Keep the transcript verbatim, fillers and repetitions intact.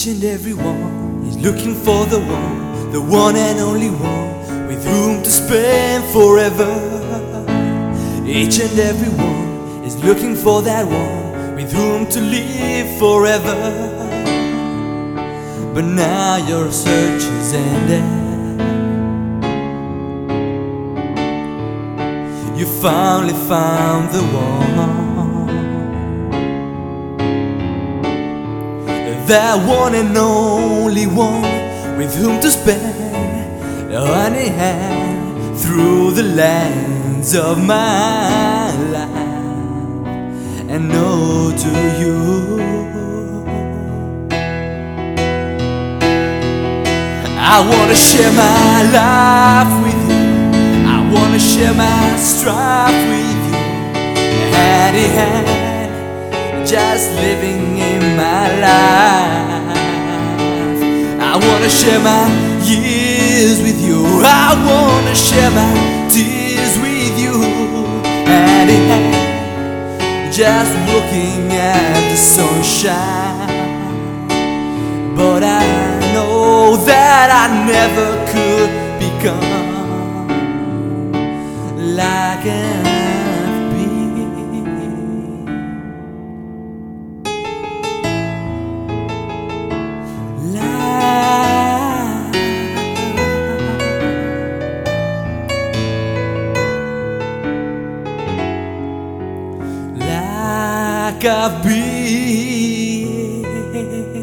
Each and every one is looking for the one, the one and only one with whom to spend forever. Each and every one is looking for that one with whom to live forever. But now your search is ended. You finally found the one, that one and only one with whom to spend honey hand through the lands of my life. And oh, do you, I wanna share my life with you, I wanna share my strife with you, hand in hand, just living in my life. I wanna share my years with you, I wanna share my tears with you, hand in hand, just looking at the sunshine. But I know that I never could become like I've been, like, like I've been.